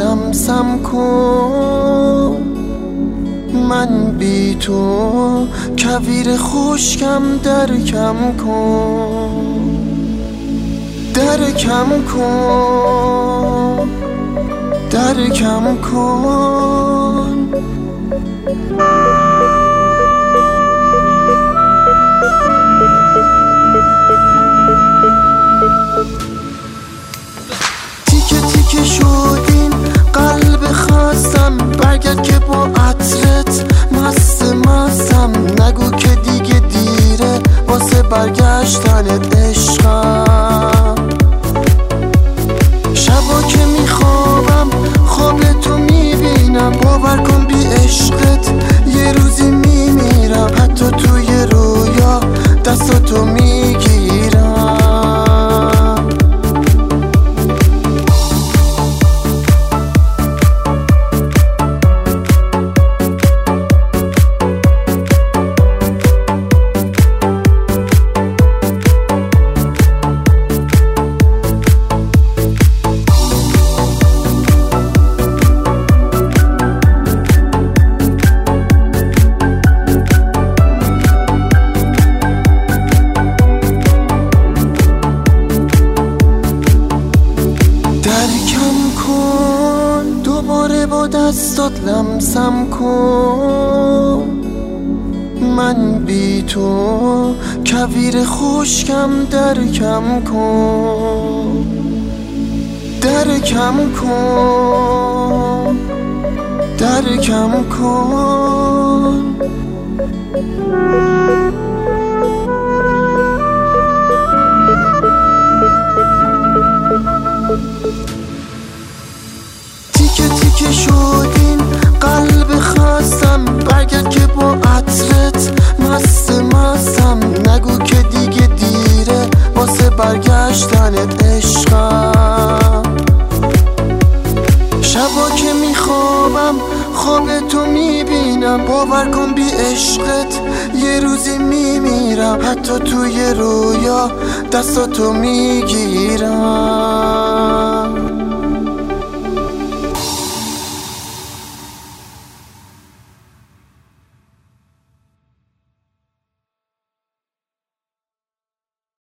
لمسم کن، من بی تو کویر خشکم درکم کن، درکم کن، درکم کن. تیکه تیکه شدین قلب خواستم، برگرد که با عطرت مستم. نگو که دیگه دیره واسه برگشتنت عشقم. شبا که میخوابم خواب تو میبینم، باور کن بی عشقت یه روزی میمیرم. حتی توی رویا دستاتو میگیرم. درکم کن، دوباره با دستات لمسم کن، من بی تو کویر خشکم درکم کن، درکم کن، درکم کن. تیکه تیکه شدین قلب خواستم، برگرد که با عطرت مستم. نگو که دیگه دیره واسه برگشتنت عشقم. شبا که میخوابم خواب تو میبینم، باور کن بی عشقت یه روزی میمیرم. حتی توی رویا دستاتو میگیرم.